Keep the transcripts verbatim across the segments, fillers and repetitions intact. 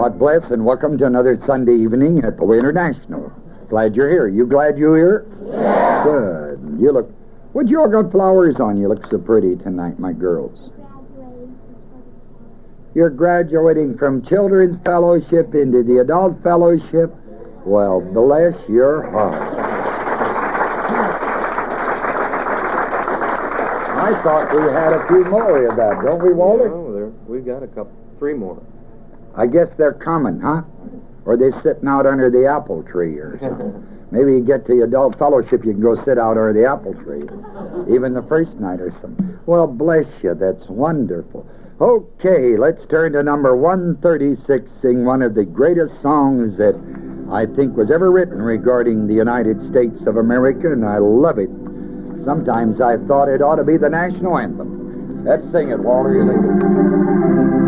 God bless and welcome to another Sunday evening at the Way International. Glad you're here. You glad you're here? Yeah. Good. You look... What you all got flowers on? You look so pretty tonight, my girls. You're graduating from Children's Fellowship into the Adult Fellowship. Well, bless your heart. I thought we had a few more of that, don't we, Walter? No, there, we've got a couple, three more. I guess they're coming, huh? Or they're sitting out under the apple tree or something. Maybe you get to the Adult Fellowship, you can go sit out under the apple tree. Even the first night or something. Well, bless you, that's wonderful. Okay, let's turn to number one thirty-six, sing one of the greatest songs that I think was ever written regarding the United States of America, and I love it. Sometimes I thought it ought to be the national anthem. Let's sing it, Walter, you think?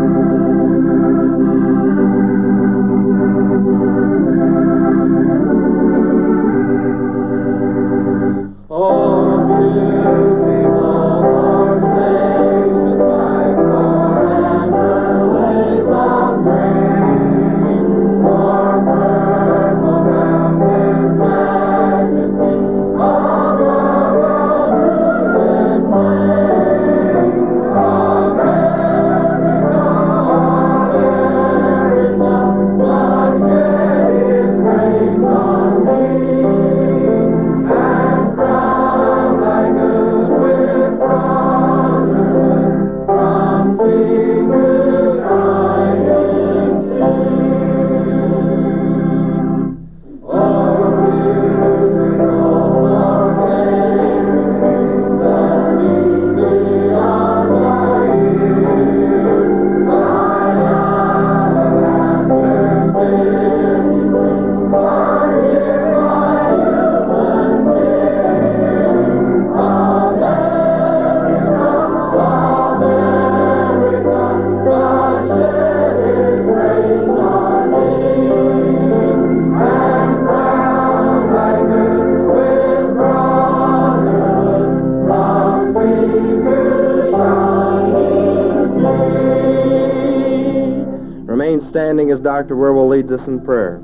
Standing as Doctor Werwell leads us in prayer.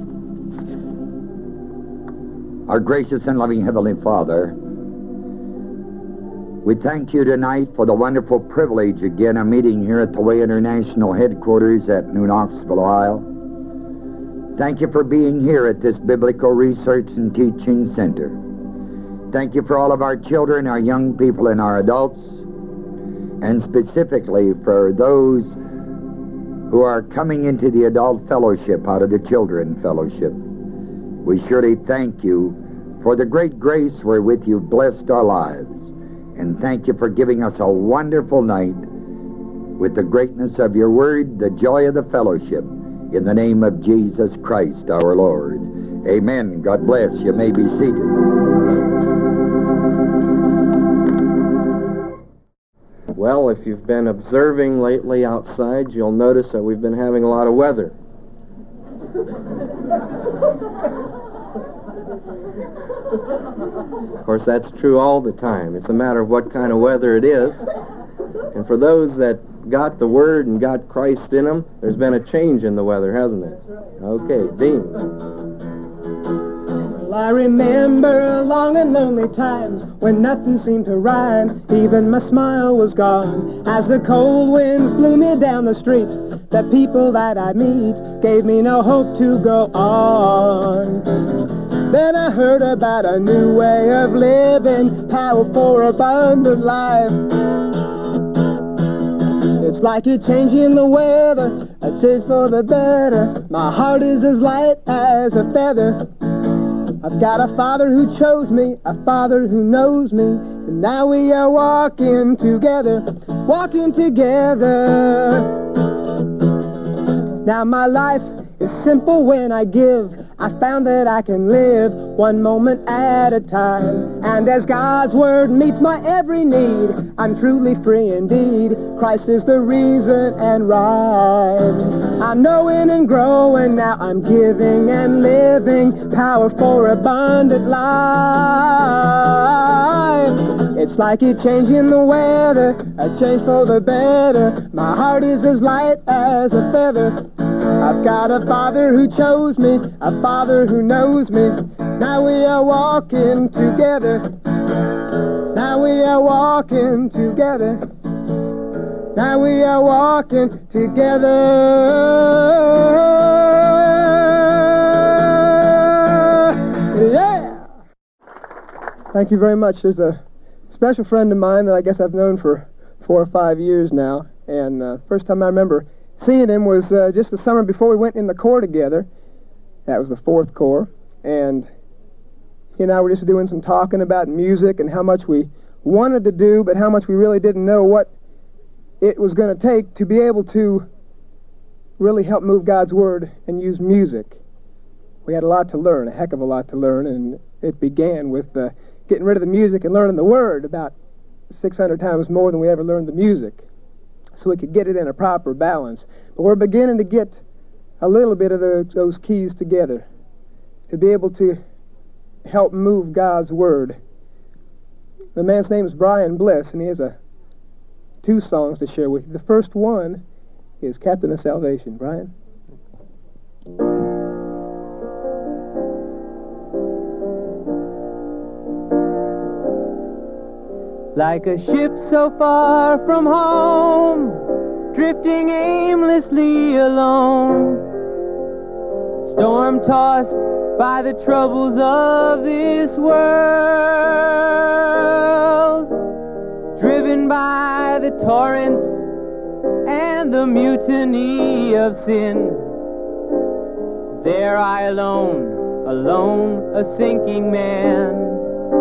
Our gracious and loving Heavenly Father, we thank you tonight for the wonderful privilege again of meeting here at the Way International headquarters at New Knoxville, Ohio. Thank you for being here at this Biblical Research and Teaching Center. Thank you for all of our children, our young people, and our adults, and specifically for those who are coming into the Adult Fellowship out of the Children Fellowship. We surely thank you for the great grace wherewith you've blessed our lives. And thank you for giving us a wonderful night with the greatness of your word, the joy of the fellowship, in the name of Jesus Christ our Lord. Amen. God bless. You may be seated. Well, if you've been observing lately outside, you'll notice that we've been having a lot of weather. Of course, that's true all the time. It's a matter of what kind of weather it is. And for those that got the Word and got Christ in them, there's been a change in the weather, hasn't it? Okay, Dean. Well, I remember long and lonely times when nothing seemed to rhyme, even my smile was gone. As the cold winds blew me down the street, the people that I meet gave me no hope to go on. Then I heard about a new way of living, power for abundant life. It's like a change in the weather, a change for the better. My heart is as light as a feather. I've got a Father who chose me, a Father who knows me, and now we are walking together, walking together. Now my life is simple when I give. I found that I can live one moment at a time. And as God's Word meets my every need, I'm truly free indeed. Christ is the reason and right. I'm knowing and growing, now I'm giving and living, power for abundant life. It's like a change in the weather, a change for the better. My heart is as light as a feather. I've got a Father who chose me, a Father who knows me. Now we are walking together. Now we are walking together. Now we are walking together. Yeah! Thank you very much. There's a special friend of mine that I guess I've known for four or five years now. And uh, first time I remember seeing him was uh, just the summer before we went in the Corps together. That was the fourth Corps. And he and I were just doing some talking about music and how much we wanted to do, but how much we really didn't know what it was going to take to be able to really help move God's Word and use music. We had a lot to learn, a heck of a lot to learn, and it began with uh, getting rid of the music and learning the Word about six hundred times more than we ever learned the music, so we could get it in a proper balance. But we're beginning to get a little bit of the, those keys together to be able to help move God's Word. The man's name is Brian Bliss, and he has a two songs to share with you. The first one is Captain of Salvation. Brian? Like a ship so far from home, drifting aimlessly alone, storm-tossed by the troubles of this world, driven by the torrents and the mutiny of sin. There I alone, alone, a sinking man.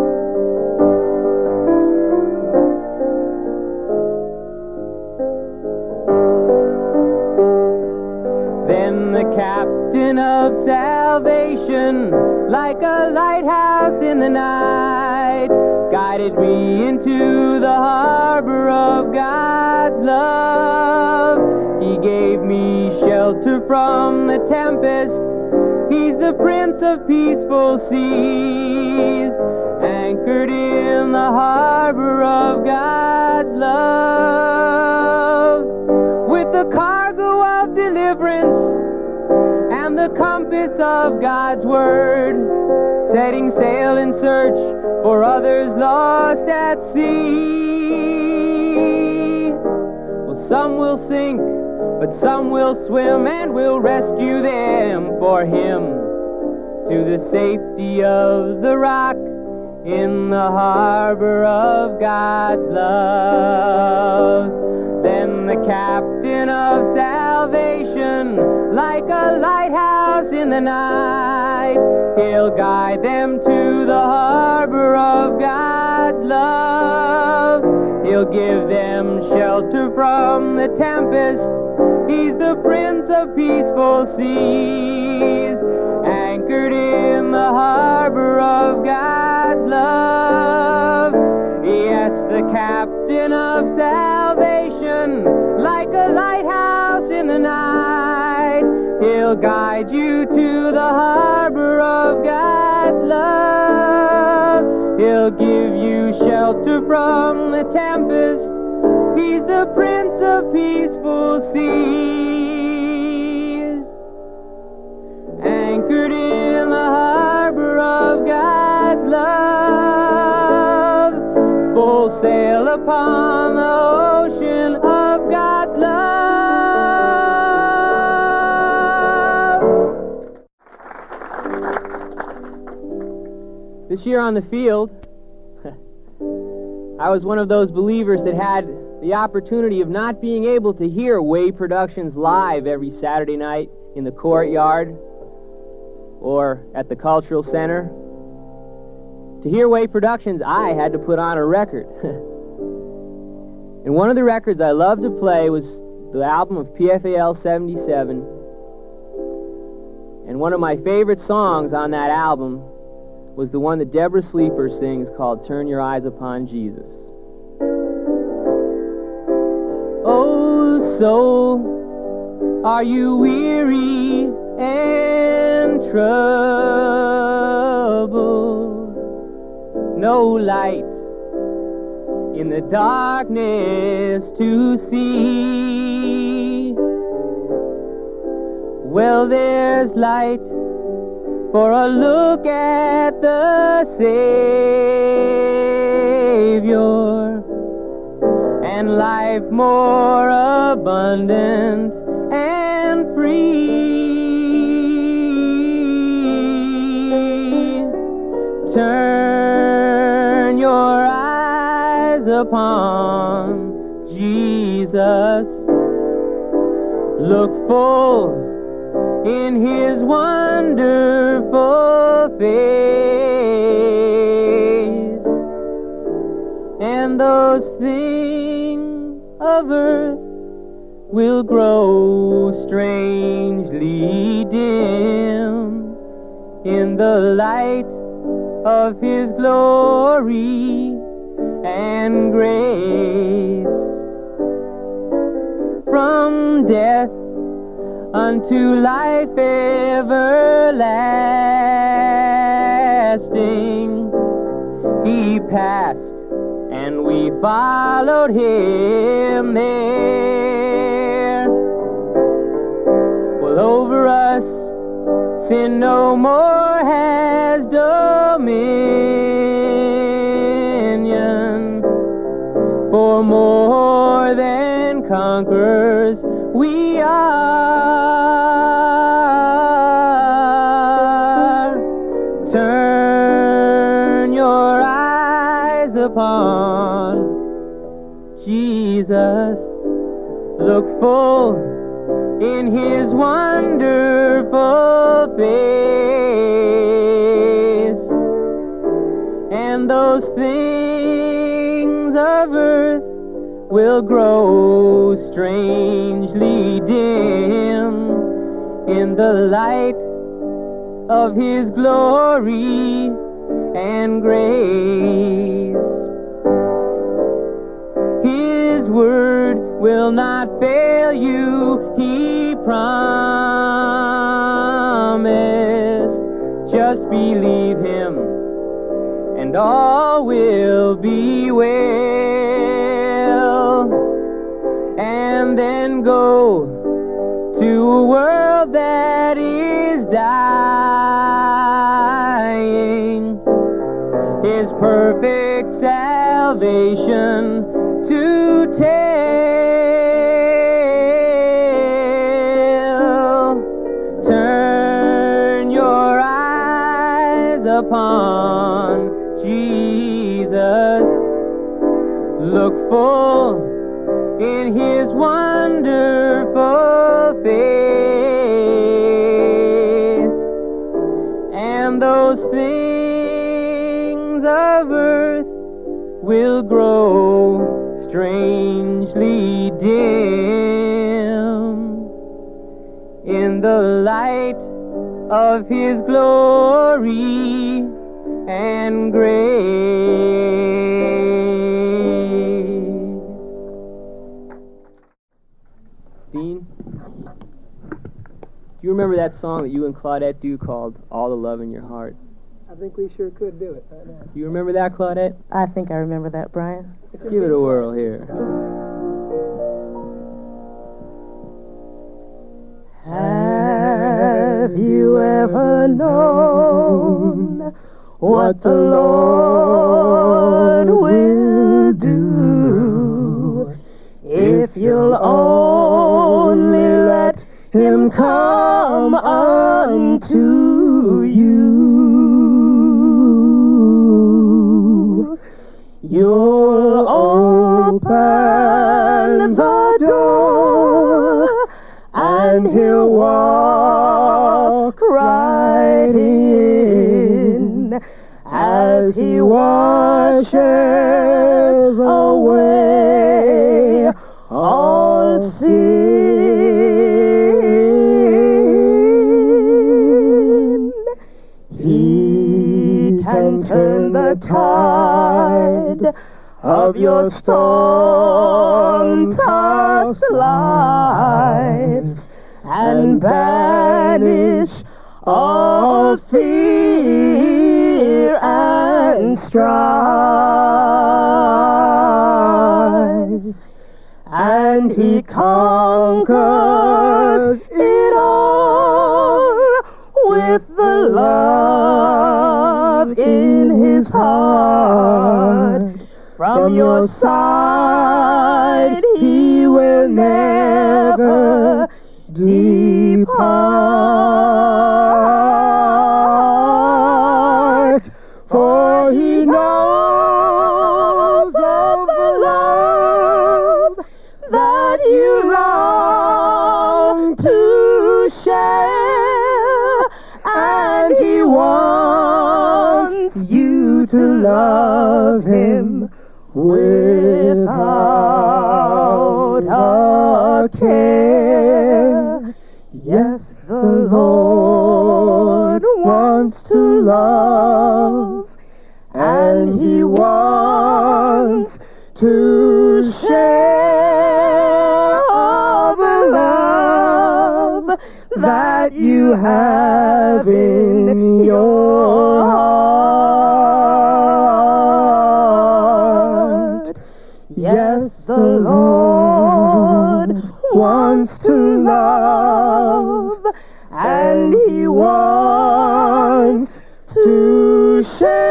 Then the captain of salvation, like a lighthouse in the night, guided me into the harbor of God's love. He gave me shelter from the tempest. He's the Prince of peaceful seas, anchored in the harbor of God's love, with the cargo of deliverance and the compass of God's Word, setting sail in search for others lost at sea. Well, some will sink, but some will swim, and we'll rescue them for Him to the safety of the rock in the harbor of God's love. Then the captain of salvation, like a lighthouse in the night, he'll guide them to the harbor of God's love. He'll give them shelter from the tempest. He's the Prince of peaceful seas, anchored in the harbor of God's love. Yes, the captain of salvation, like a lighthouse in the night, he'll guide you to the harbor of God's love. He'll give you shelter from the tempest. He's the Prince of peaceful seas, anchored in the harbor of God's love, full sail upon the ocean of God's love. This year on the field, I was one of those believers that had the opportunity of not being able to hear Way Productions live every Saturday night in the courtyard or at the Cultural Center. To hear Way Productions, I had to put on a record. And one of the records I loved to play was the album of P F A L seventy-seven. And one of my favorite songs on that album was the one that Deborah Sleeper sings called Turn Your Eyes Upon Jesus. Oh, soul, are you weary and troubled? No light in the darkness to see. well, there's light for a look at the Savior, and life more abundant and free. Turn your eyes upon Jesus. Look full in His wonderful face, and those things of earth will grow strangely dim in the light of His glory and grace. From death unto life everlasting, He passed, and we followed Him there. Well, over us sin no more has dominion, for more than conquerors we are. Turn your eyes upon Jesus. Look full in His wonderful face, and those things of earth will grow strangely dim in the light of His glory and grace. His word will not fail you, He promised. Just believe Him, and all will be well. And then go to a world that is dying, His perfect salvation to tell. Turn your eyes upon Jesus. Look full in His wonderful face, and those things of earth will grow strangely dim in the light of His glory and grace. Dean, do you remember that song that you and Claudette do called All the Love in Your Heart? I think we sure could do it right now. Do you remember that, Claudette? I think I remember that, Brian. Give it a whirl here. Have you ever known what the Lord will do if you'll only let Him come unto you? You'll open the door, and He'll walk right in as He washes away all sin. He can turn the tide of your storm-tossed life and banish all fear and strife. And He conquers it all. from your side, he will never depart. For he knows of the love that you long to share, and he wants you to love him without a care. Yes, the Lord wants to love, and he wants to share all the love that you have in your heart. Yes, the Lord wants to love, and he wants to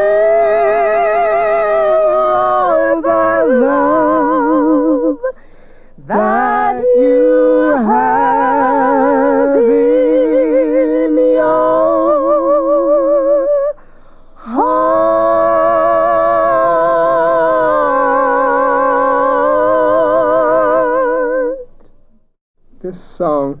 share the love that you have in your heart. This song,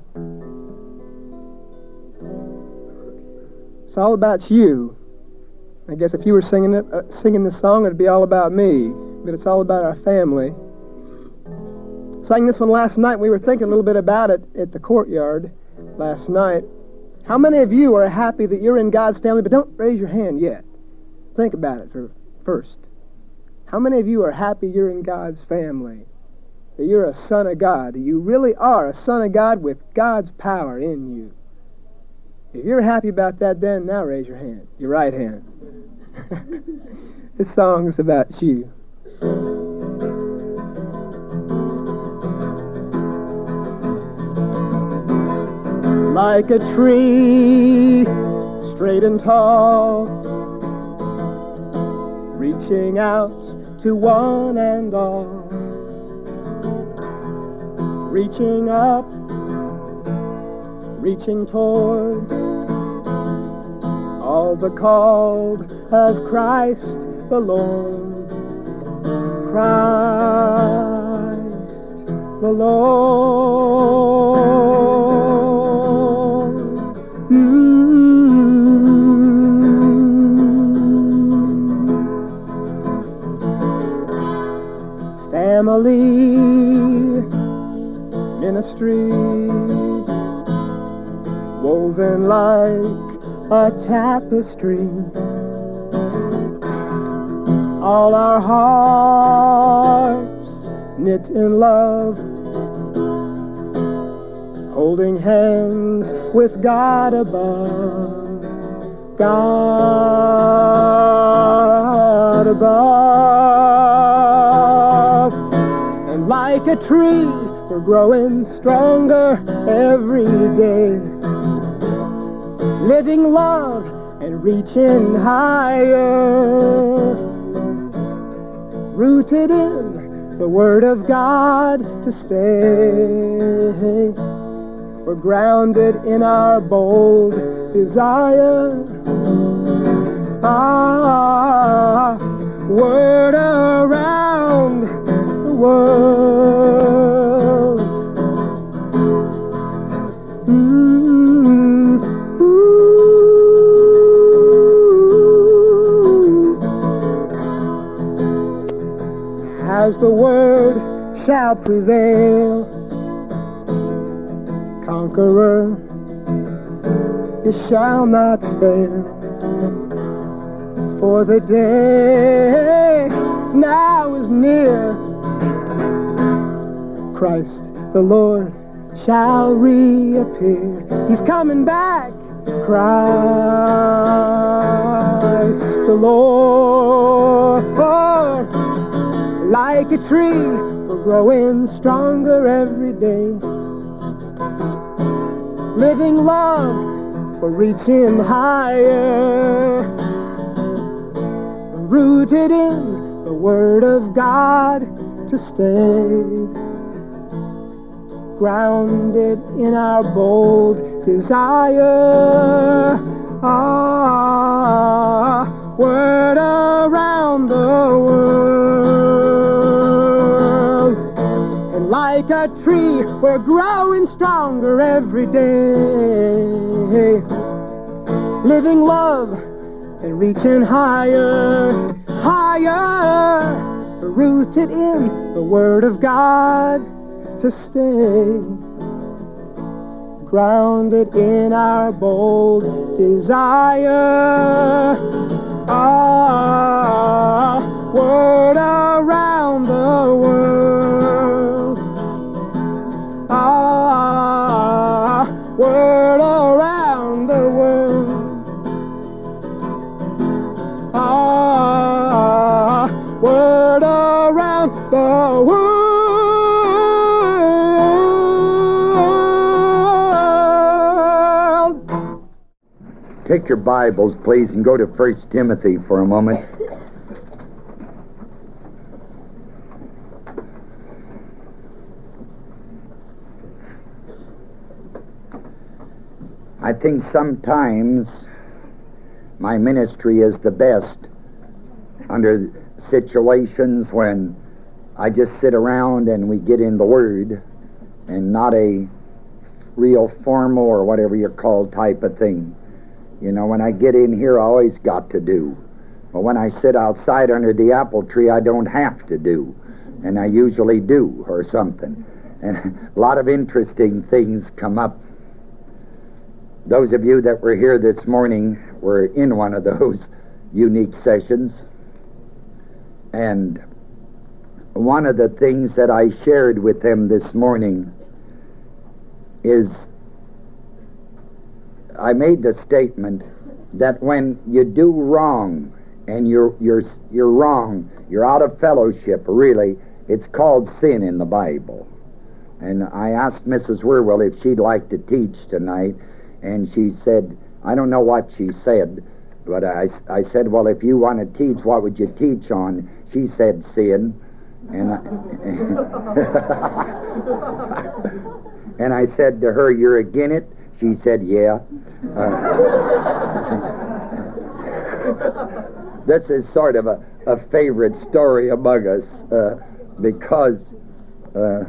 it's all about you. I guess if you were singing it, uh, singing this song, it'd be all about me. But it's all about our family. Sang this one last night. We were thinking a little bit about it at the courtyard last night. How many of you are happy that you're in God's family? But don't raise your hand yet. Think about it for first. How many of you are happy you're in God's family? That you're a son of God? That you really are a son of God with God's power in you? If you're happy about that, then now raise your hand, your right hand. This song is about you. Like a tree, straight and tall, reaching out to one and all, reaching up, reaching toward all the called of Christ the Lord. Christ the Lord. Mm-hmm. Family, ministry, woven like a tapestry, all our hearts knit in love, holding hands with God above, God above. And like a tree, we're growing stronger every day, living love and reaching higher, rooted in the Word of God to stay. We're grounded in our bold desire. Ah, word around the world. Mm-hmm. As the word shall prevail, conqueror, you shall not fail. For the day now is near, Christ the Lord shall reappear. He's coming back, Christ the Lord. Like a tree, we're growing stronger every day, living love, we're reaching higher, rooted in the Word of God to stay, grounded in our bold desire. Ah, Word around the world. And like a tree, we're growing stronger every day, living love and reaching higher, higher, rooted in the Word of God to stay, grounded in our bold desire. Ah, Word around the world. Ah, Word around the world. Ah, Word around the world. Take your Bibles, please, and go to First Timothy for a moment. I think sometimes my ministry is the best under situations when I just sit around and we get in the Word and not a real formal or whatever you call type of thing. You know, when I get in here, I always got to do. But when I sit outside under the apple tree, I don't have to do. And I usually do, or something. And a lot of interesting things come up. Those of you that were here this morning were in one of those unique sessions. And one of the things that I shared with them this morning is I made the statement that when you do wrong and you're you're you're wrong, you're out of fellowship, really, it's called sin in the Bible. And I asked Missus Wierwille if she'd like to teach tonight, and she said, I don't know what she said, but I, I said, well, if you want to teach, what would you teach on? She said sin. And I, and I said to her, you're again it? She said, yeah. Uh, this is sort of a, a favorite story among us uh, because uh,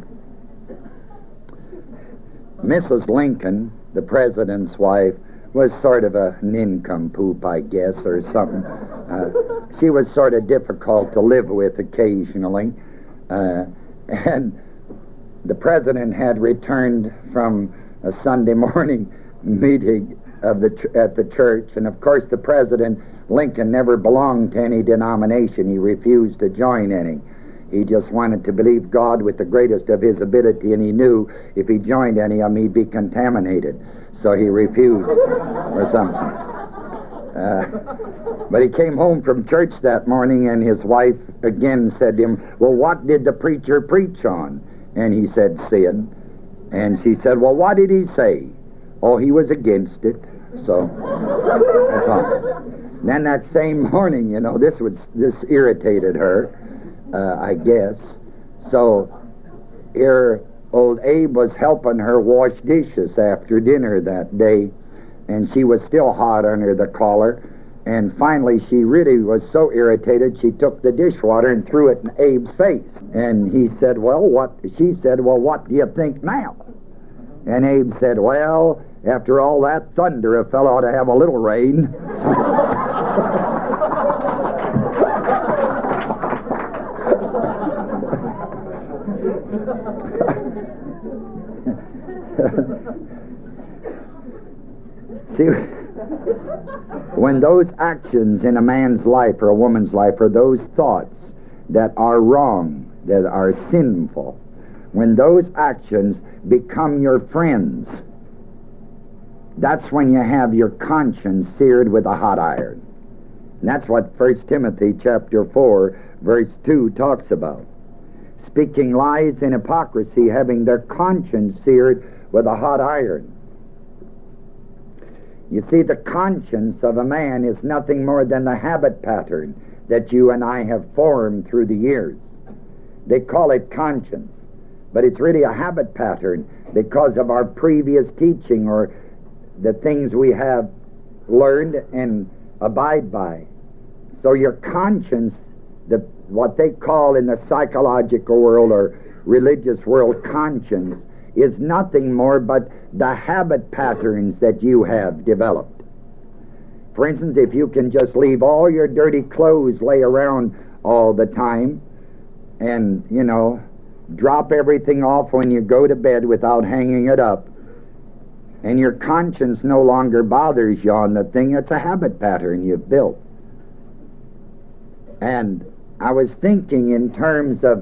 Missus Lincoln, the president's wife, was sort of a nincompoop, I guess, or something. Uh, she was sort of difficult to live with occasionally. Uh, and the president had returned from a Sunday morning meeting of the ch- at the church, and of course the president, Lincoln, never belonged to any denomination. He refused to join any. He just wanted to believe God with the greatest of his ability, and he knew if he joined any of them he'd be contaminated, so he refused or something. Uh, but he came home from church that morning, and his wife again said to him, well, what did the preacher preach on? And he said sin. And she said, well, what did he say? Oh, he was against it. So, that's all. Then that same morning, you know, this was this irritated her, uh, I guess. So, here, old Abe was helping her wash dishes after dinner that day, and she was still hot under the collar. And finally, she really was so irritated, she took the dishwater and threw it in Abe's face. And he said, well, what? She said, well, what do you think now? And Abe said, well, after all that thunder, a fellow ought to have a little rain. See, when those actions in a man's life or a woman's life, or those thoughts that are wrong, that are sinful, when those actions become your friends, that's when you have your conscience seared with a hot iron. And that's what First Timothy chapter four, verse two talks about. Speaking lies and hypocrisy, having their conscience seared with a hot iron. You see, the conscience of a man is nothing more than the habit pattern that you and I have formed through the years. They call it conscience, but it's really a habit pattern because of our previous teaching or the things we have learned and abide by. So your conscience, the what they call in the psychological world or religious world conscience, is nothing more but the habit patterns that you have developed. For instance, if you can just leave all your dirty clothes lay around all the time and, you know, drop everything off when you go to bed without hanging it up, and your conscience no longer bothers you on the thing, it's a habit pattern you've built. And I was thinking in terms of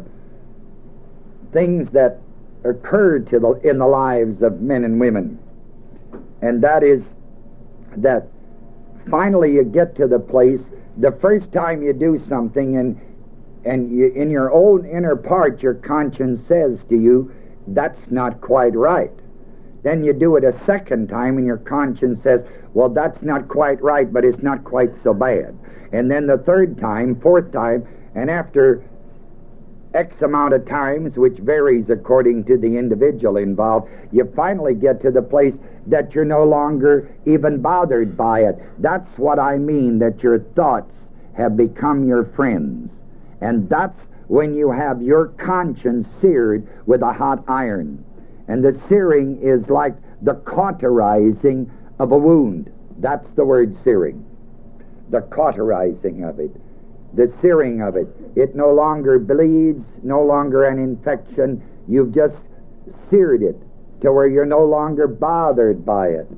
things that occurred to the, in the lives of men and women, and that is that finally you get to the place, the first time you do something and and you, in your own inner part your conscience says to you, that's not quite right. Then you do it a second time and your conscience says, well, that's not quite right, but it's not quite so bad. And then the third time, fourth time, and after X amount of times, which varies according to the individual involved, you finally get to the place that you're no longer even bothered by it. That's what I mean, that your thoughts have become your friends. And that's when you have your conscience seared with a hot iron. And the searing is like the cauterizing of a wound. That's the word searing. The cauterizing of it. The searing of it. It no longer bleeds, no longer an infection. You've just seared it to where you're no longer bothered by it.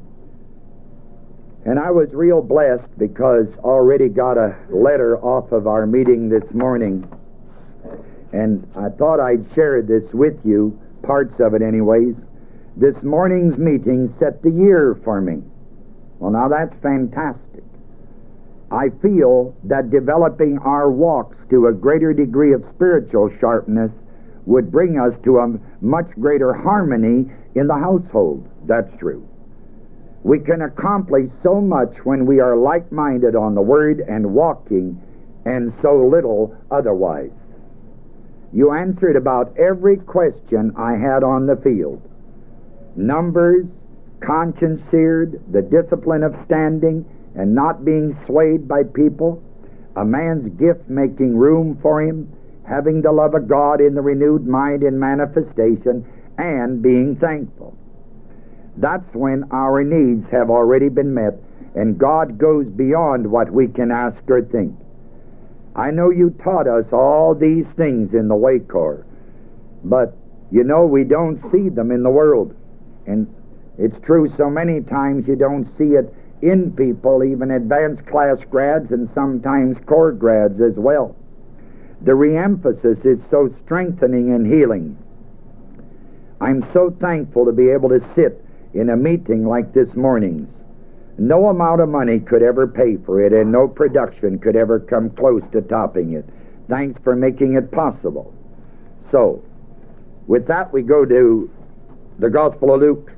And I was real blessed because already got a letter off of our meeting this morning. And I thought I'd share this with you, parts of it anyways. This morning's meeting set the year for me. Well, now that's fantastic. I feel that developing our walks to a greater degree of spiritual sharpness would bring us to a much greater harmony in the household. That's true. We can accomplish so much when we are like-minded on the Word and walking, and so little otherwise. You answered about every question I had on the field. Numbers, conscience seared, the discipline of standing, and not being swayed by people, a man's gift making room for him, having the love of God in the renewed mind in manifestation, and being thankful. That's when our needs have already been met, and God goes beyond what we can ask or think. I know you taught us all these things in the Way Corps, but you know we don't see them in the world. And it's true so many times you don't see it in people, even advanced class grads and sometimes Corps grads as well. The re-emphasis is so strengthening and healing. I'm so thankful to be able to sit in a meeting like this morning's. No amount of money could ever pay for it, and no production could ever come close to topping it. Thanks for making it possible. So, with that, we go to the Gospel of Luke.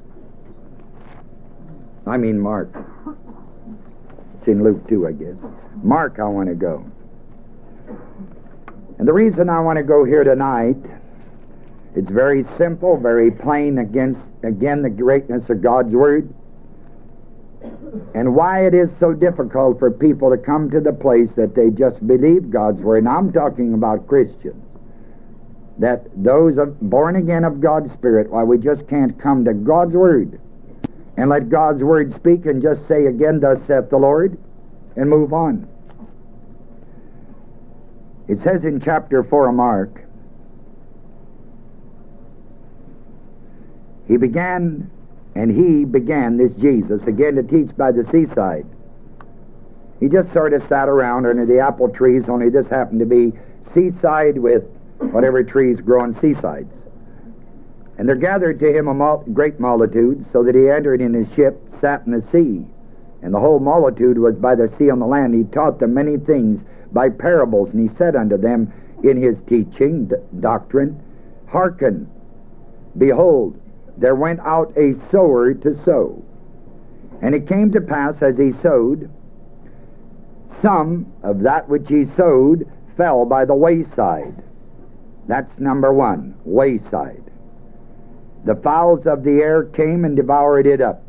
I mean Mark. It's in Luke too, I guess. Mark, I want to go. And the reason I want to go here tonight, it's very simple, very plain against, again, the greatness of God's Word, and why it is so difficult for people to come to the place that they just believe God's Word. And I'm talking about Christians, that those of, born again of God's Spirit, why we just can't come to God's Word and let God's Word speak and just say again, thus saith the Lord, and move on. It says in chapter four of Mark, He began, and he began, this Jesus, again to teach by the seaside. He just sort of sat around under the apple trees, only this happened to be seaside with whatever trees grow on seasides. And there gathered to him a mul- great multitude, so that he entered in his ship, sat in the sea. And the whole multitude was by the sea on the land. He taught them many things by parables, and he said unto them in his teaching, d- doctrine, Hearken, behold, there went out a sower to sow. And it came to pass, as he sowed, Some of that which he sowed fell by the wayside. That's number one, wayside. The fowls of the air came and devoured it up.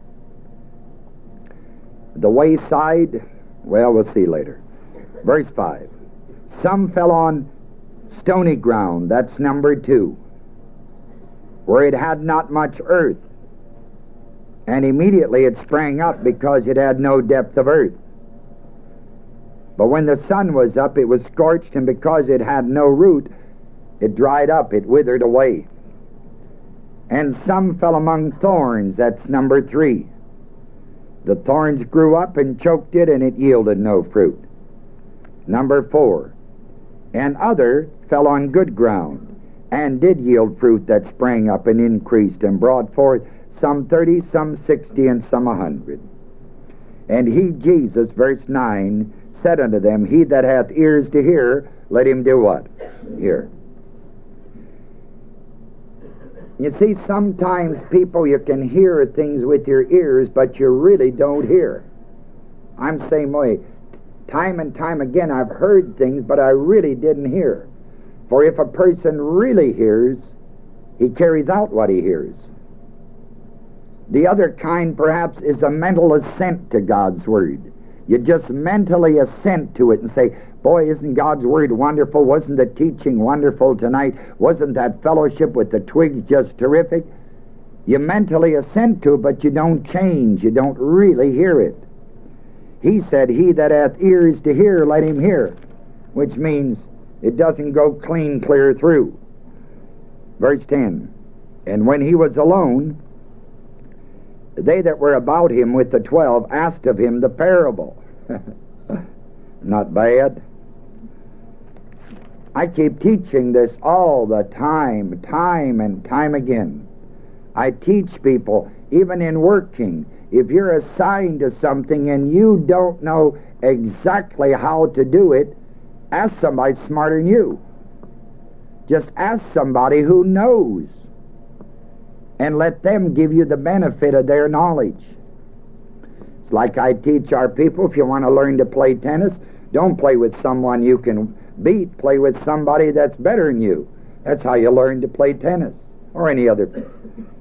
The wayside, well, we'll see later. Verse five. Some fell on stony ground. That's number two, where it had not much earth. And immediately it sprang up because it had no depth of earth. But when the sun was up, it was scorched, and because it had no root, it dried up, it withered away. And some fell among thorns. That's number three. The thorns grew up and choked it, and it yielded no fruit. Number four. And other fell on good ground, and did yield fruit that sprang up and increased, and brought forth some thirty, some sixty, and some a hundred. And he, Jesus, verse nine, said unto them, He that hath ears to hear, let him do what? Hear. You see, sometimes people, you can hear things with your ears, but you really don't hear. I'm the same way. Time and time again, I've heard things, but I really didn't hear. For if a person really hears, he carries out what he hears. The other kind, perhaps, is a mental assent to God's Word. You just mentally assent to it and say, boy, isn't God's Word wonderful? Wasn't the teaching wonderful tonight? Wasn't that fellowship with the twigs just terrific? You mentally assent to it, but you don't change. You don't really hear it. He said, He that hath ears to hear, let him hear. Which means it doesn't go clean clear through. Verse ten. And when he was alone, they that were about him with the twelve asked of him the parable. Not bad. I keep teaching this all the time, time and time again. I teach people, even in working, if you're assigned to something and you don't know exactly how to do it, ask somebody smarter than you. Just ask somebody who knows, and let them give you the benefit of their knowledge. It's like I teach our people, if you want to learn to play tennis, don't play with someone you can beat. Play with somebody that's better than you. That's how you learn to play tennis, or any other thing.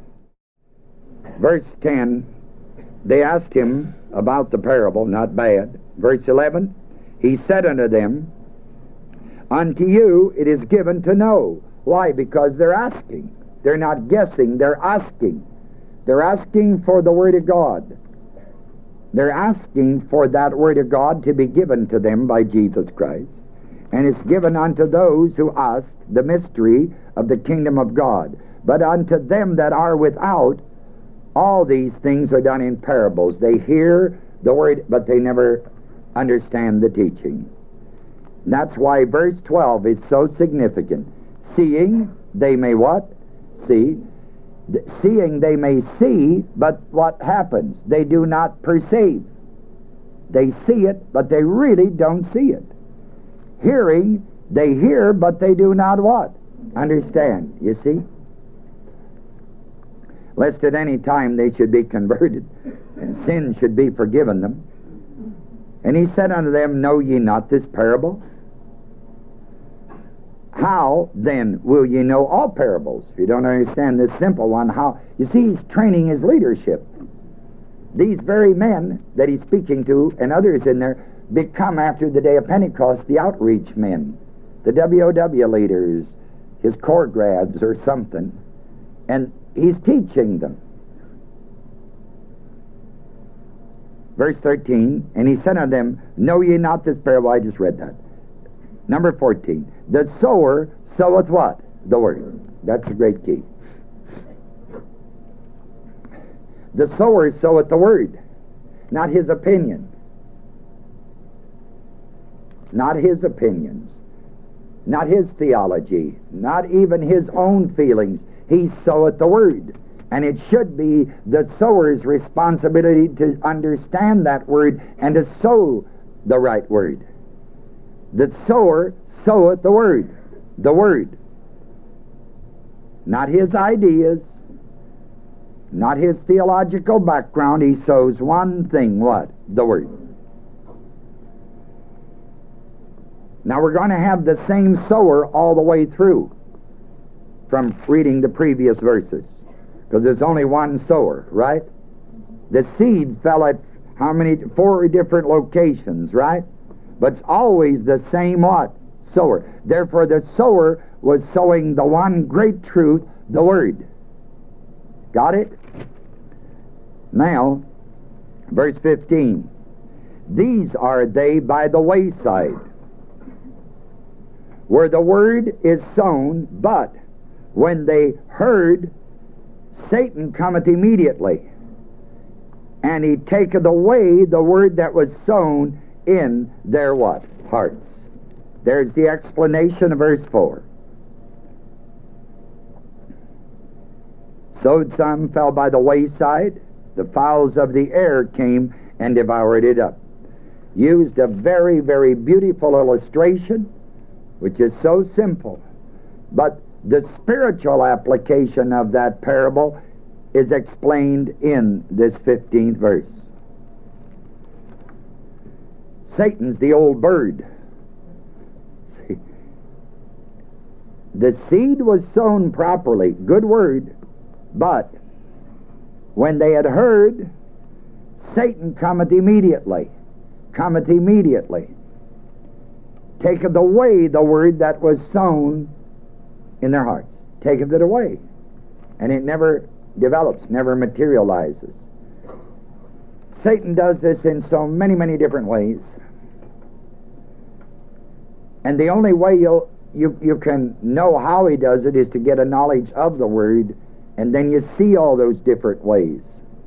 Verse ten, they asked him about the parable, not bad. Verse eleven, he said unto them, Unto you it is given to know. Why? Because they're asking. They're not guessing, they're asking. They're asking for the Word of God. They're asking for that Word of God to be given to them by Jesus Christ. And it's given unto those who ask the mystery of the kingdom of God. But unto them that are without, all these things are done in parables. They hear the Word, but they never understand the teaching. That's why verse twelve is so significant. Seeing, they may what? See. Seeing, they may see, but what happens? They do not perceive. They see it, but they really don't see it. Hearing, they hear, but they do not what? Understand. You see? Lest at any time they should be converted, and sin should be forgiven them. And he said unto them, Know ye not this parable? How, then, will ye know all parables? If you don't understand this simple one, how? You see, he's training his leadership. These very men that he's speaking to, and others in there, become, after the day of Pentecost, the outreach men, the W O W leaders, his core grads or something. And he's teaching them. Verse thirteen, and he said unto them, Know ye not this parable? I just read that. Number fourteen, the sower soweth what? The Word. That's a great key. The sower soweth the Word, not his opinion. Not his opinions. Not his theology. Not even his own feelings. He soweth the Word. And it should be the sower's responsibility to understand that Word and to sow the right Word. The sower soweth the Word. The Word. Not his ideas. Not his theological background. He sows one thing. What? The Word. Now we're going to have the same sower all the way through from reading the previous verses, because there's only one sower, right? The seed fell at how many? Four different locations, right? But it's always the same what? Sower. Therefore the sower was sowing the one great truth, the Word. Got it? Now, verse fifteen. These are they by the wayside, where the Word is sown, but when they heard, Satan cometh immediately, and he taketh away the word that was sown in their what? Hearts. There's the explanation of verse four. Sowed some, fell by the wayside, the fowls of the air came and devoured it up. Used a very, very beautiful illustration, which is so simple, but the spiritual application of that parable is explained in this fifteenth verse. Satan's the old bird. See, the seed was sown properly, good word, but when they had heard, Satan cometh immediately, cometh immediately, taketh away the word that was sown in their hearts, taketh it away, and it never develops, never materializes. Satan does this in so many, many different ways, and the only way you'll, you you can know how he does it is to get a knowledge of the Word, and then you see all those different ways.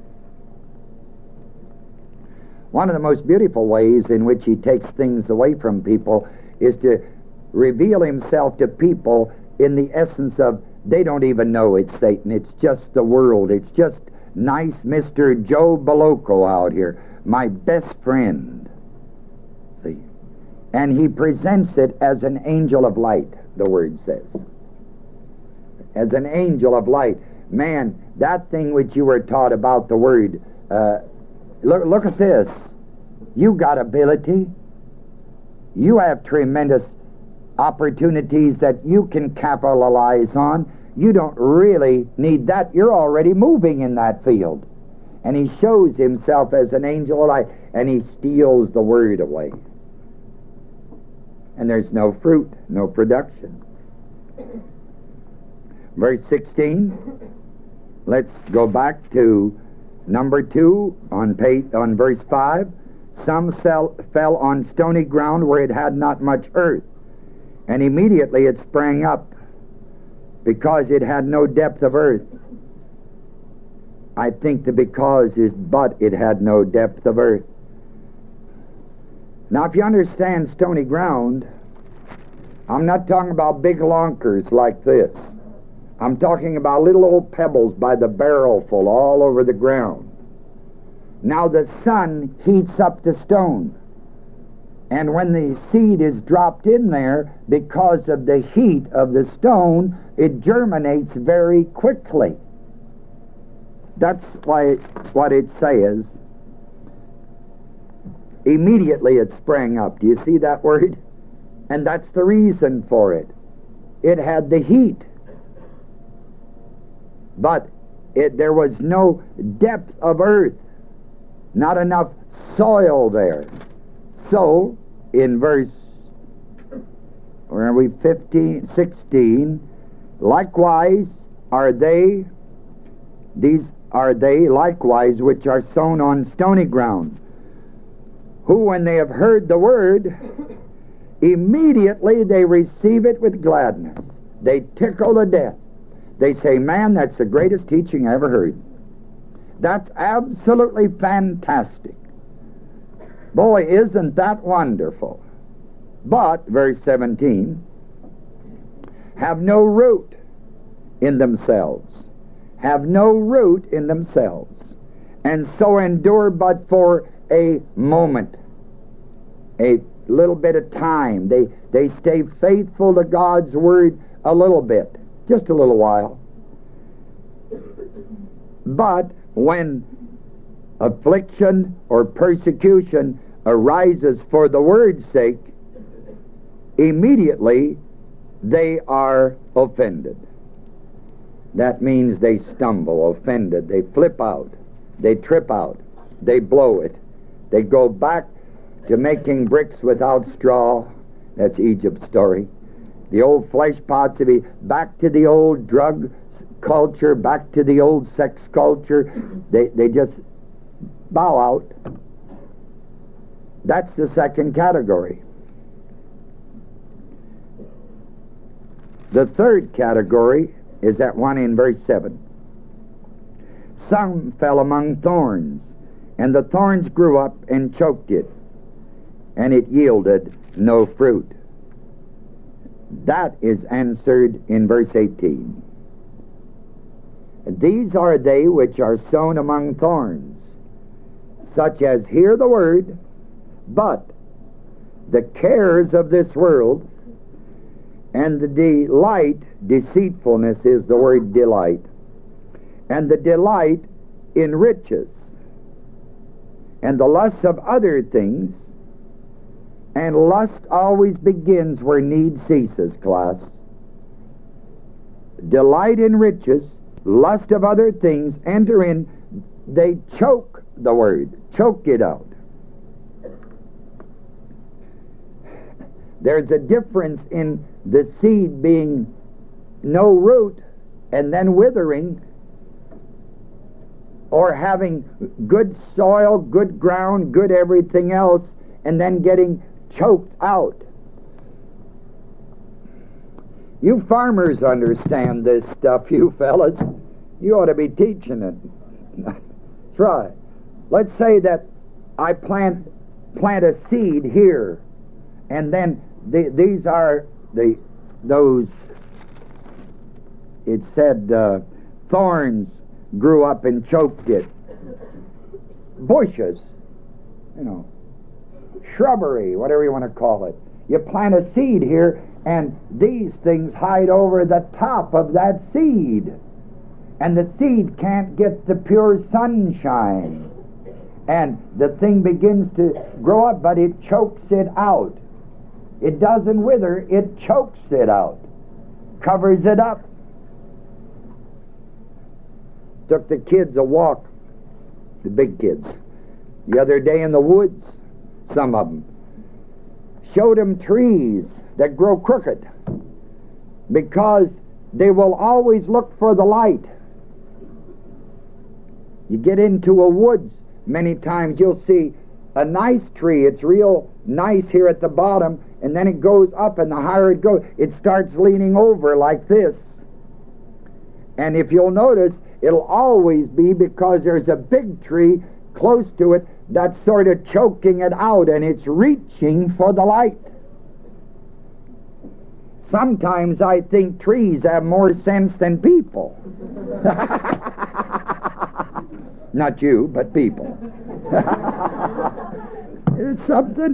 One of the most beautiful ways in which he takes things away from people is to reveal himself to people in the essence of, they don't even know it's Satan. It's just the world. It's just nice Mister Joe Boloco out here, my best friend. See? And he presents it as an angel of light, the Word says. As an angel of light. Man, that thing which you were taught about the Word, uh, look, look at this. You got ability. You have tremendous opportunities that you can capitalize on. You don't really need that. You're already moving in that field. And he shows himself as an angel of light, and he steals the Word away. And there's no fruit, no production. Verse sixteen. Let's go back to number two on page, on verse five. Some fell, fell on stony ground where it had not much earth, and immediately it sprang up, because it had no depth of earth. I think the because is but it had no depth of earth. Now, if you understand stony ground, I'm not talking about big lunkers like this. I'm talking about little old pebbles by the barrelful all over the ground. Now the sun heats up the stone, and when the seed is dropped in there, because of the heat of the stone, it germinates very quickly. That's why what it says. Immediately it sprang up. Do you see that word? And that's the reason for it. It had the heat. But it, there was no depth of earth. Not enough soil there. So, in verse, where are we, fifteen, sixteen, likewise are they, these are they likewise which are sown on stony ground, who when they have heard the word, immediately they receive it with gladness. They tickle to death. They say, man, that's the greatest teaching I ever heard. That's absolutely fantastic. Boy, isn't that wonderful. But, verse seventeen, have no root in themselves. Have no root in themselves. And so endure but for a moment. A little bit of time. They, they stay faithful to God's Word a little bit. Just a little while. But when affliction or persecution arises for the Word's sake, immediately they are offended. That means they stumble, offended, they flip out, they trip out, they blow it. They go back to making bricks without straw. That's Egypt's story. The old flesh pots of it, back to the old drug culture, back to the old sex culture. They, they just bow out. That's the second category. The third category is that one in verse seven. Some fell among thorns, and the thorns grew up and choked it, and it yielded no fruit. That is answered in verse eighteen. These are they which are sown among thorns, such as hear the word, but the cares of this world and the delight, deceitfulness is the word delight, and the delight in riches, and the lust of other things, and lust always begins where need ceases, class. Delight in riches, lust of other things, enter in, they choke the word, choke it out. There's a difference in the seed being no root and then withering, or having good soil, good ground, good everything else, and then getting choked out. You farmers understand this stuff, you fellas. You ought to be teaching it. That's right. Let's say that I plant plant a seed here, and then the, these are the those. It said uh, thorns grew up and choked it. Bushes, you know, shrubbery, whatever you want to call it. You plant a seed here, and these things hide over the top of that seed. And the seed can't get the pure sunshine. And the thing begins to grow up, but it chokes it out. It doesn't wither, it chokes it out. Covers it up. Took the kids a walk, the big kids, the other day in the woods, some of them. Showed them trees that grow crooked because they will always look for the light. You get into a woods, many times you'll see a nice tree. It's real nice here at the bottom, and then it goes up, and the higher it goes, it starts leaning over like this. And if you'll notice, it'll always be because there's a big tree close to it that's sort of choking it out, and it's reaching for the light. Sometimes I think trees have more sense than people. Not you, but people. It's something.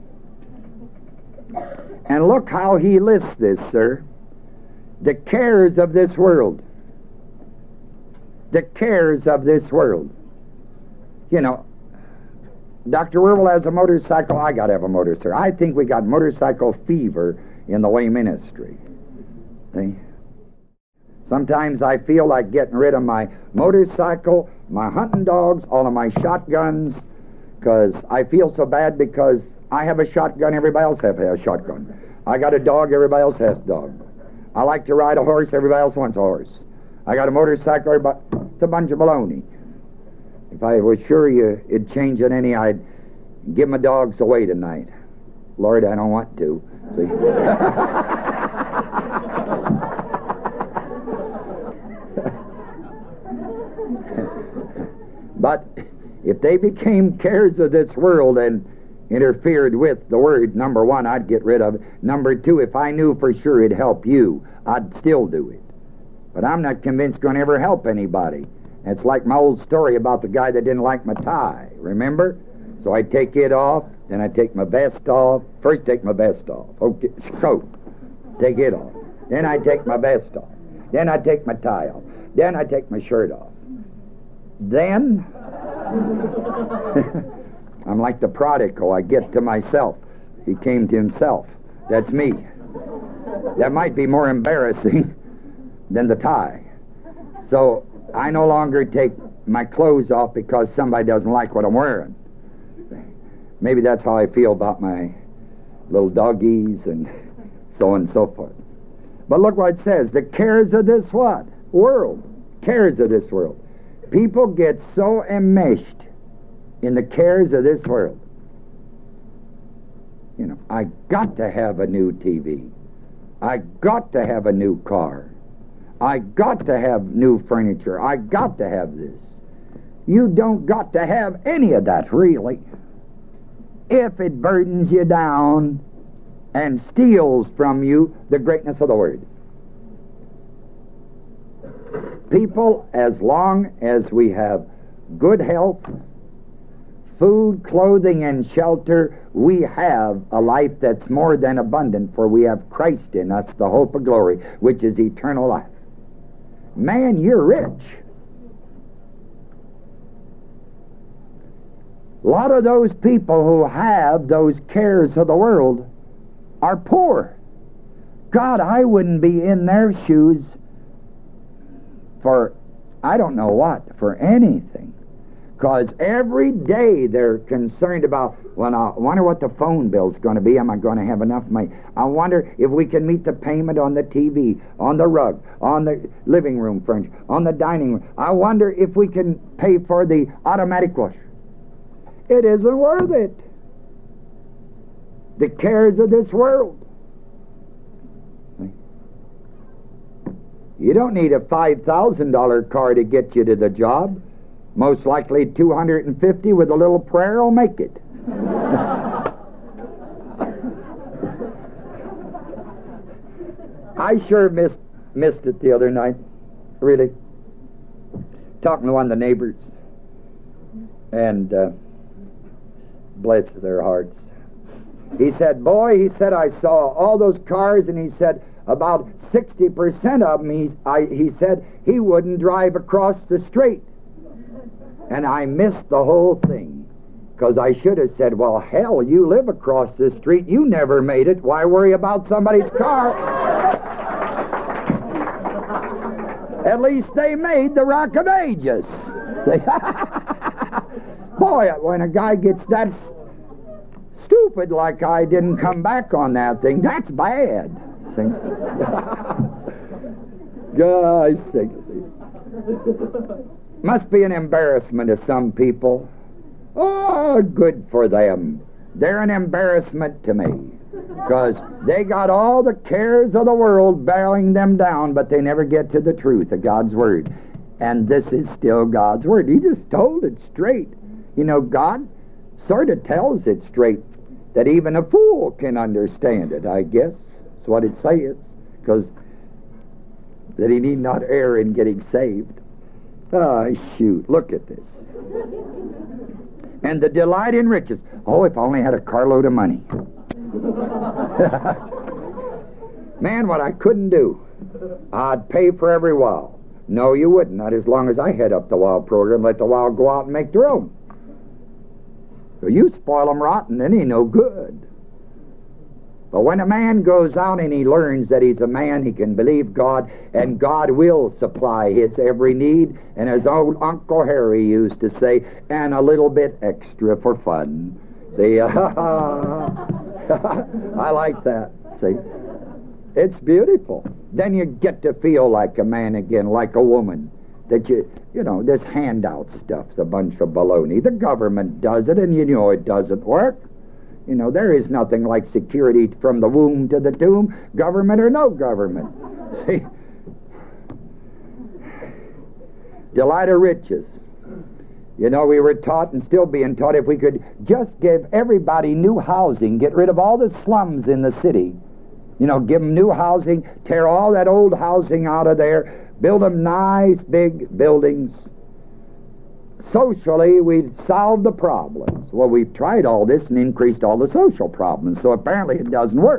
And look how he lists this, sir. The cares of this world. The cares of this world. You know, Doctor Werble has a motorcycle. I got to have a motorcycle. I think we got motorcycle fever in the way ministry. See? Sometimes I feel like getting rid of my motorcycle, my hunting dogs, all of my shotguns, because I feel so bad because I have a shotgun, everybody else has a shotgun. I got a dog, everybody else has a dog. I like to ride a horse, everybody else wants a horse. I got a motorcycle, everybody, it's a bunch of baloney. If I was sure you, it'd change it any, I'd give my dogs away tonight. Lord, I don't want to. See? But if they became cares of this world and interfered with the word, number one, I'd get rid of it. Number two, if I knew for sure it'd help you, I'd still do it. But I'm not convinced it's going to ever help anybody. It's like my old story about the guy that didn't like my tie, remember? So I take it off, then I take my vest off. First take my vest off. Okay, coat. Take it off. Then I take my vest off. Then I take my tie off. Then I take my shirt off. Then I'm like the prodigal. I get to myself. He came to himself. That's me. That might be more embarrassing than the tie. So I no longer take my clothes off because somebody doesn't like what I'm wearing. Maybe that's how I feel about my little doggies and so on and so forth. But look what it says. The cares of this what? World. Cares of this world. People get so enmeshed in the cares of this world. You know, I got to have a new T V. I got to have a new car. I got to have new furniture. I got to have this. You don't got to have any of that, really. If it burdens you down and steals from you the greatness of the Word. People, as long as we have good health, food, clothing, and shelter, we have a life that's more than abundant, for we have Christ in us, the hope of glory, which is eternal life. Man, you're rich. A lot of those people who have those cares of the world are poor. God, I wouldn't be in their shoes for, I don't know what, for anything. Because every day they're concerned about, well, I wonder what the phone bill's going to be. Am I going to have enough money? I wonder if we can meet the payment on the T V, on the rug, on the living room furniture, on the dining room. I wonder if we can pay for the automatic washer. It isn't worth it. The cares of this world. You don't need a five thousand dollar car to get you to the job. Most likely two hundred fifty with a little prayer will make it. I sure missed, missed it the other night. Really. Talking to one of the neighbors. And uh, bless their hearts. He said, boy, he said, I saw all those cars, and he said, about sixty percent of them, he, I, he said, he wouldn't drive across the street. And I missed the whole thing, because I should have said, well, hell, you live across the street. You never made it. Why worry about somebody's car? At least they made the Rock of Ages. Boy, when a guy gets that stupid like I didn't come back on that thing, that's bad. See? Guys, must be an embarrassment to some people. Oh, good for them. They're an embarrassment to me, because they got all the cares of the world bearing them down, but they never get to the truth of God's Word. And this is still God's Word. He just told it straight. You know, God sort of tells it straight, that even a fool can understand it, I guess. That's what it says, because that he need not err in getting saved. Ah, shoot, look at this. And the delight in riches. Oh, if I only had a carload of money. Man, what I couldn't do. I'd pay for every wow. No, you wouldn't. Not as long as I head up the wow program. Let the wow go out and make their own. So you spoil them rotten, then he no good. But when a man goes out and he learns that he's a man, he can believe God, and God will supply his every need, and as old Uncle Harry used to say, and a little bit extra for fun. See, I like that. See, it's beautiful. Then you get to feel like a man again, like a woman. That you, you know, this handout stuff's a bunch of baloney. The government does it, and you know it doesn't work. You know, there is nothing like security from the womb to the tomb, government or no government. See? Delight of riches. You know, we were taught and still being taught, if we could just give everybody new housing, get rid of all the slums in the city, you know, give them new housing, tear all that old housing out of there, build them nice big buildings. Socially, we'd solved the problems. Well, we've tried all this and increased all the social problems, so apparently it doesn't work.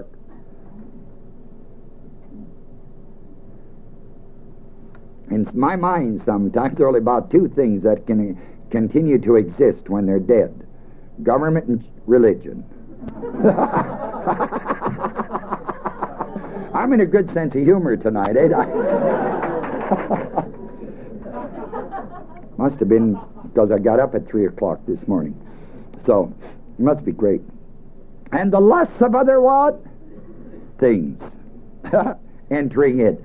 In my mind, sometimes there are only about two things that can continue to exist when they're dead: government and religion. I'm in a good sense of humor tonight, ain't I? Must have been because I got up at three o'clock this morning. So, it must be great. And the lusts of other what? Things. Entering it.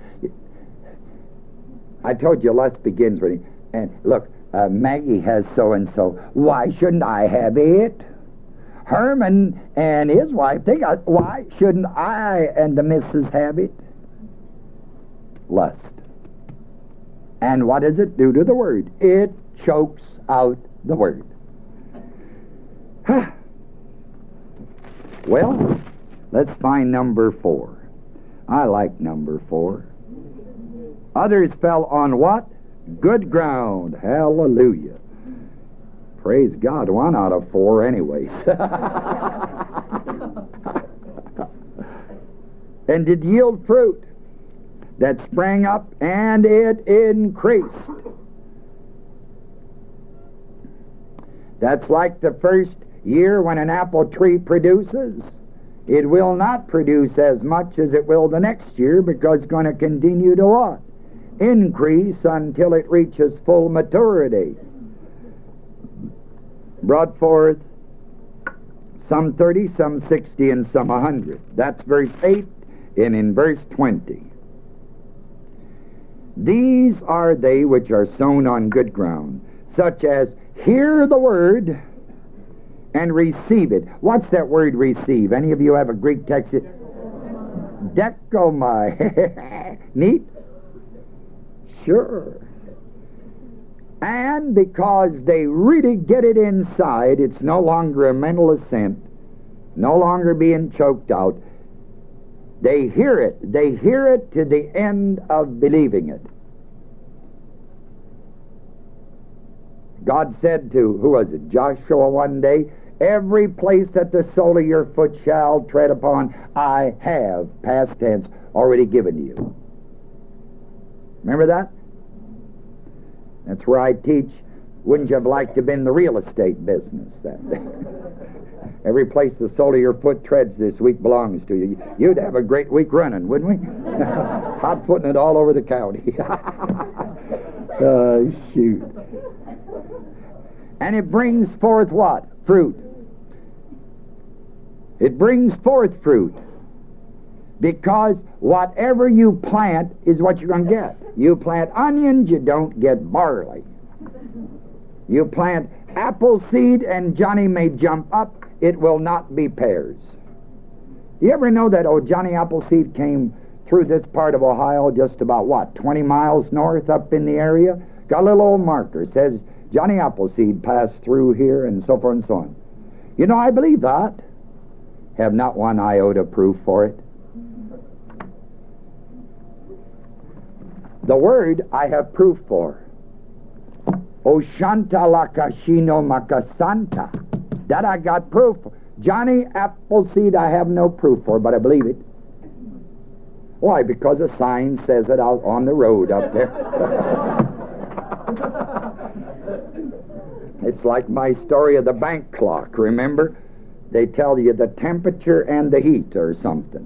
I told you lust begins with it. And look, uh, Maggie has so-and-so. Why shouldn't I have it? Herman and his wife, they got, why shouldn't I and the missus have it? Lust. And what does it do to the word? It chokes out the word. Well, let's find number four. I like number four. Others fell on what? Good ground. Hallelujah. Praise God. One out of four anyways. And did yield fruit that sprang up, and it increased. That's like the first year when an apple tree produces. It will not produce as much as it will the next year, because it's going to continue to what? Increase until it reaches full maturity. Brought forth some thirty, some sixty, and some a hundred. That's verse eight, and in verse twenty. These are they which are sown on good ground, such as hear the word and receive it. What's that word receive? Any of you have a Greek text? Dekomai. Neat? Sure. And because they really get it inside, it's no longer a mental assent, no longer being choked out. They hear it. They hear it to the end of believing it. God said to, who was it, Joshua one day, every place that the sole of your foot shall tread upon, I have, past tense, already given to you. Remember that? That's where I teach. Wouldn't you have liked to have been in the real estate business that day? Every place the sole of your foot treads this week belongs to you. You'd have a great week running, wouldn't we? Hot footing it all over the county. Oh, shoot. And it brings forth what? Fruit. It brings forth fruit. Because whatever you plant is what you're going to get. You plant onions, you don't get barley. You plant apple seed, and Johnny may jump up, it will not be pears. You ever know that old Johnny Appleseed came through this part of Ohio just about, what, twenty miles north up in the area? Got a little old marker, says Johnny Appleseed passed through here, and so forth and so on. You know, I believe that. Have not one iota proof for it. The word I have proof for. Oshanta lakashino makasanta. That I got proof for. Johnny Appleseed I have no proof for, but I believe it. Why? Because a sign says it out on the road up there. It's like my story of the bank clock, remember? They tell you the temperature and the heat or something.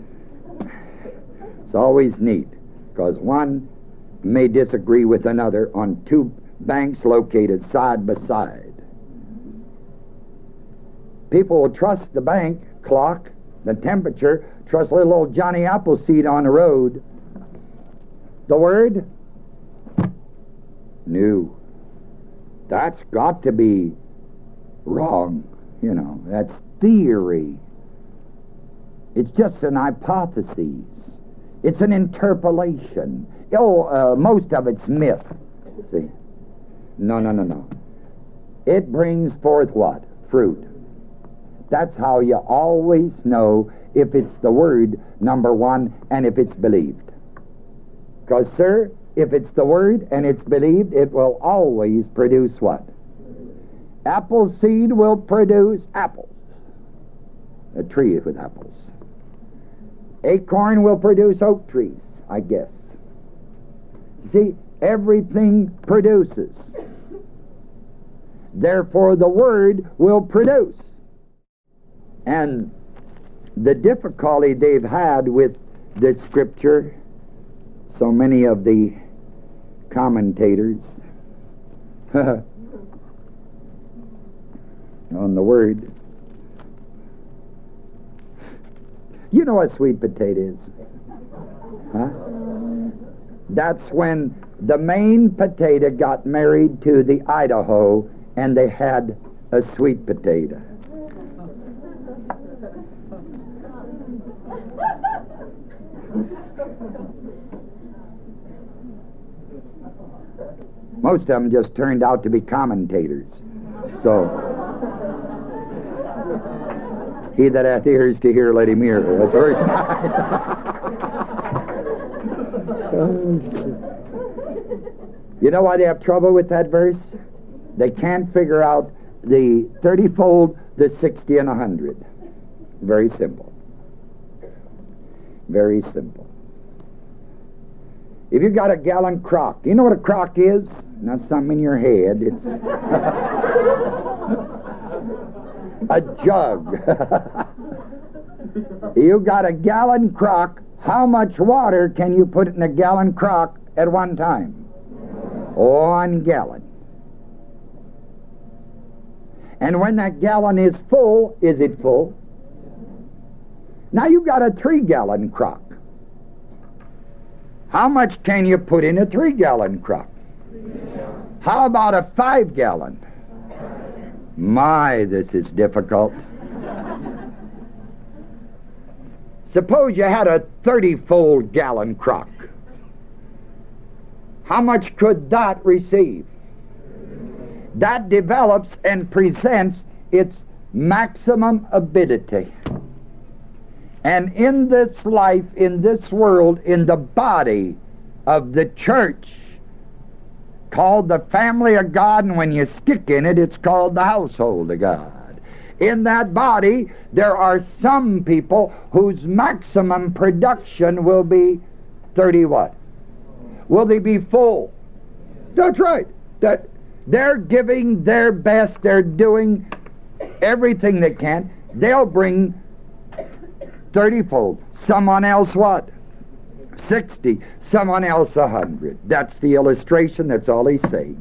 It's always neat, because one may disagree with another on two banks located side by side. People will trust the bank clock, the temperature, trust little old Johnny Appleseed on the road. The word? No. That's got to be wrong. You know, that's theory. It's just an hypothesis. It's an interpolation. Oh, uh, most of it's myth. See? No, no, no, no. It brings forth what? Fruit. That's how you always know if it's the word, number one, and if it's believed. Because, sir, if it's the word and it's believed, it will always produce what? Apple seed will produce apples. A tree with apples. Acorn will produce oak trees, I guess. See, everything produces. Therefore, the word will produce. And the difficulty they've had with this scripture, so many of the commentators on the Word. You know what sweet potato is? Huh? That's when the main potato got married to the Idaho and they had a sweet potato. Most of them just turned out to be commentators. So, he that hath ears to hear, let him hear. That's verse nine. You know why they have trouble with that verse? They can't figure out the thirty-fold, the sixty, and a hundred. Very simple. Very simple. If you've got a gallon crock, you know what a crock is? Not something in your head. It's a jug. You've got a gallon crock. How much water can you put in a gallon crock at one time? One gallon. And when that gallon is full, is it full? Now you've got a three-gallon crock. How much can you put in a three-gallon crock? How about a five-gallon? My, this is difficult. Suppose you had a thirty-fold gallon crock. How much could that receive? That develops and presents its maximum ability. And in this life, in this world, in the body of the church, called the family of God, and when you stick in it, it's called the household of God. In that body, there are some people whose maximum production will be thirty what? Will they be full? That's right. That they're giving their best. They're doing everything they can. They'll bring thirty-fold. Someone else what? Sixty. Someone else a hundred. That's the illustration. That's all he's saying.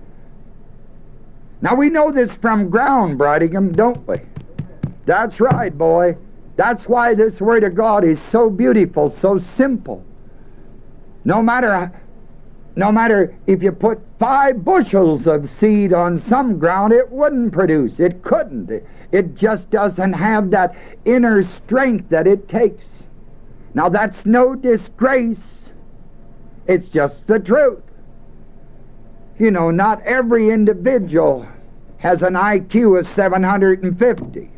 Now we know this from ground, Bridingham, don't we? That's right, boy. That's why this Word of God is so beautiful, so simple. No matter, no matter if you put five bushels of seed on some ground, it wouldn't produce. It couldn't. It, it just doesn't have that inner strength that it takes. Now that's no disgrace. It's just the truth. You know, not every individual has an I Q of seven hundred fifty.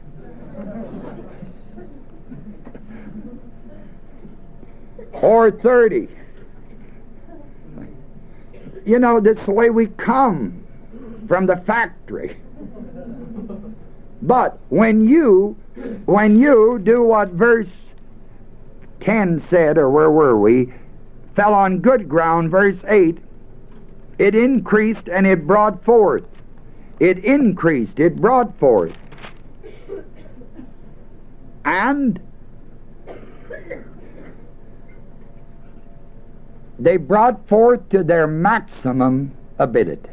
Or thirty. You know, that's the way we come from the factory. But when you, when you do what verse ten said, or where were we, fell on good ground, verse eight, it increased and it brought forth. It increased, it brought forth. And they brought forth to their maximum ability.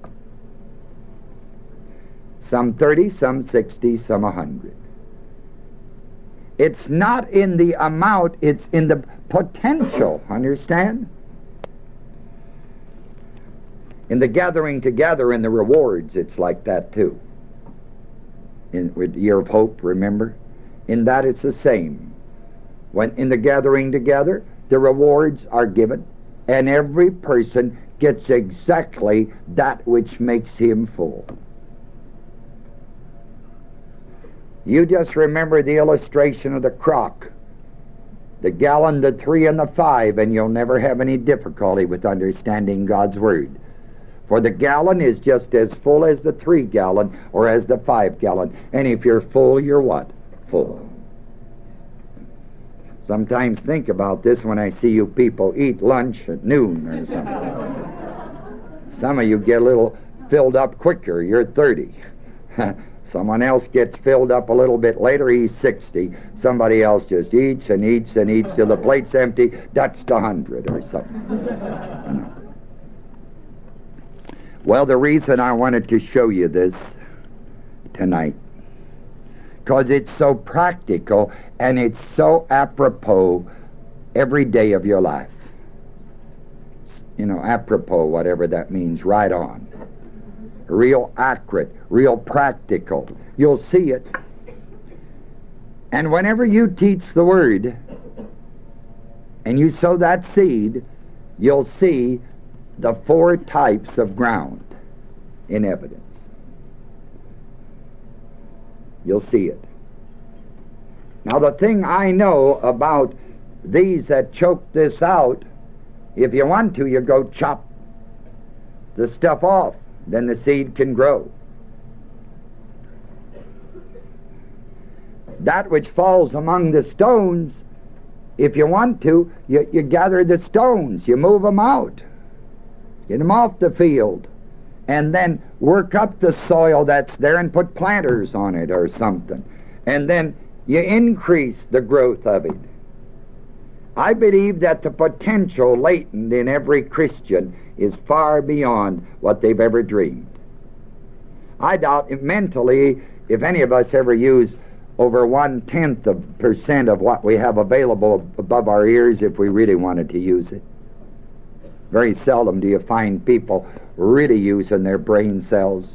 Some thirty, some sixty, some a hundred. It's not in the amount, it's in the potential, understand? In the gathering together in the rewards, it's like that too. In with the Year of Hope, remember? In that it's the same. When in the gathering together, the rewards are given, and every person gets exactly that which makes him full. You just remember the illustration of the crock, the gallon, the three, and the five, and you'll never have any difficulty with understanding God's Word. For the gallon is just as full as the three-gallon or as the five-gallon. And if you're full, you're what? Full. Sometimes think about this when I see you people eat lunch at noon or something. Some of you get a little filled up quicker. You're thirty. Someone else gets filled up a little bit later, he's sixty. Somebody else just eats and eats and eats till the plate's empty. That's the hundred or something. Well, the reason I wanted to show you this tonight, because it's so practical and it's so apropos every day of your life. You know, apropos, whatever that means, right on. Real accurate, real practical. You'll see it. And whenever you teach the Word and you sow that seed, you'll see the four types of ground in evidence. You'll see it. Now, the thing I know about these that choke this out, if you want to, you go chop the stuff off. Then the seed can grow. That which falls among the stones, if you want to, you, you gather the stones, you move them out, get them off the field, and then work up the soil that's there and put planters on it or something. And then you increase the growth of it. I believe that the potential latent in every Christian is far beyond what they've ever dreamed. I doubt if mentally, if any of us ever use over one-tenth of percent of what we have available above our ears if we really wanted to use it. Very seldom do you find people really using their brain cells.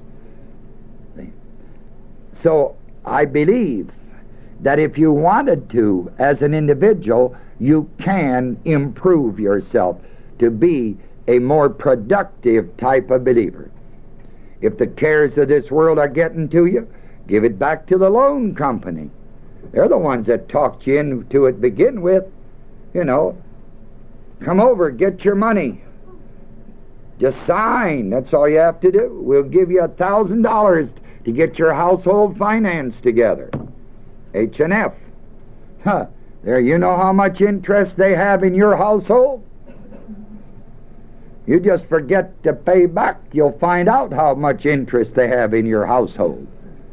So I believe that if you wanted to, as an individual, you can improve yourself to be a more productive type of believer. If the cares of this world are getting to you, give it back to the loan company. They're the ones that talked you into it to begin with. You know, come over, get your money. Just sign. That's all you have to do. We'll give you a thousand dollars to get your household finance together. H and F. Huh. There, you know how much interest they have in your household? You just forget to pay back. You'll find out how much interest they have in your household.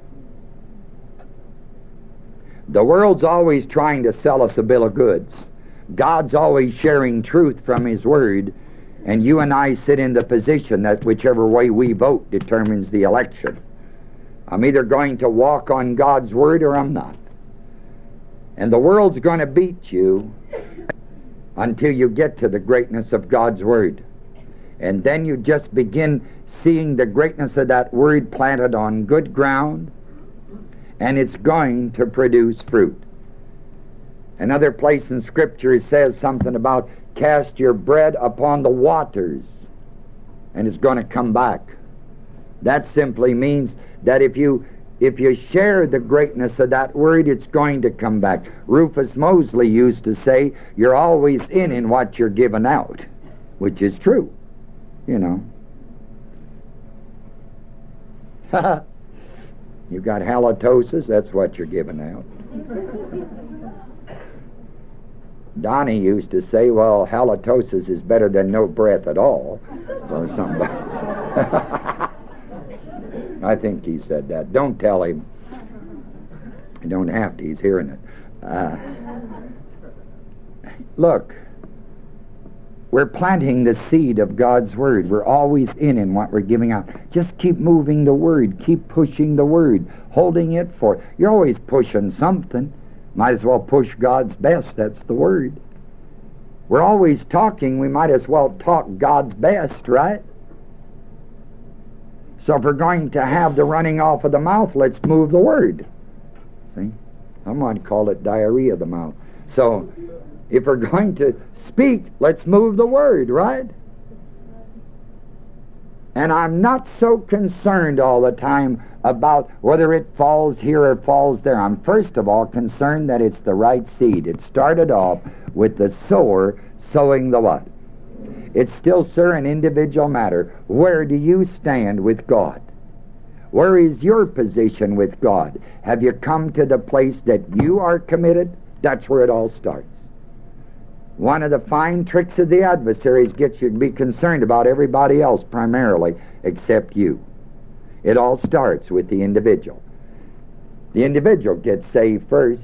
The world's always trying to sell us a bill of goods. God's always sharing truth from His Word, and you and I sit in the position that whichever way we vote determines the election. I'm either going to walk on God's Word or I'm not. And the world's going to beat you until you get to the greatness of God's Word. And then you just begin seeing the greatness of that Word planted on good ground, and it's going to produce fruit. Another place in Scripture it says something about cast your bread upon the waters, and it's going to come back. That simply means that if you If you share the greatness of that Word, it's going to come back. Rufus Mosley used to say, you're always in in what you're giving out, which is true, you know. You got halitosis, that's what you're giving out. Donnie used to say, well, halitosis is better than no breath at all, or something. I think he said that. Don't tell him. You don't have to. He's hearing it. Uh, look, we're planting the seed of God's Word. We're always in in what we're giving out. Just keep moving the Word. Keep pushing the Word. Holding it for. You're always pushing something. Might as well push God's best. That's the Word. We're always talking. We might as well talk God's best, right? So if we're going to have the running off of the mouth, let's move the Word. See? Someone called it diarrhea of the mouth. So if we're going to speak, let's move the Word, right? And I'm not so concerned all the time about whether it falls here or falls there. I'm first of all concerned that it's the right seed. It started off with the sower sowing the what? It's still, sir, an individual matter. Where do you stand with God? Where is your position with God? Have you come to the place that you are committed? That's where it all starts. One of the fine tricks of the adversaries gets you to be concerned about everybody else primarily except you. It all starts with the individual. The individual gets saved first.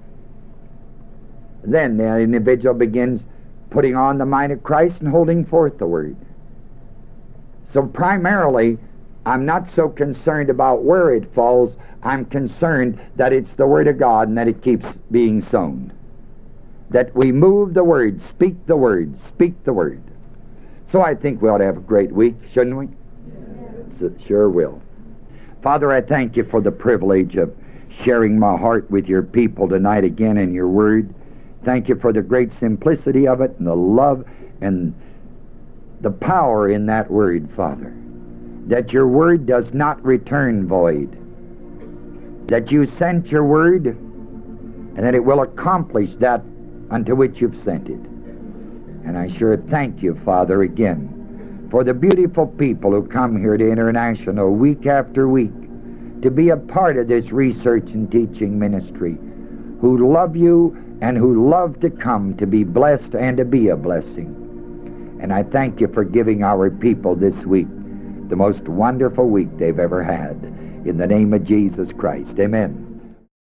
Then the individual begins putting on the mind of Christ and holding forth the Word. So primarily, I'm not so concerned about where it falls. I'm concerned that it's the Word of God and that it keeps being sown. That we move the Word, speak the Word, speak the Word. So I think we ought to have a great week, shouldn't we? Yes. It sure will. Father, I thank you for the privilege of sharing my heart with your people tonight again in your Word. Thank you for the great simplicity of it and the love and the power in that Word, Father. That your Word does not return void. That you sent your Word and that it will accomplish that unto which you've sent it. And I sure thank you, Father, again for the beautiful people who come here to International week after week to be a part of this research and teaching ministry, who love you and who love to come to be blessed and to be a blessing. And I thank you for giving our people this week the most wonderful week they've ever had. In the name of Jesus Christ, amen.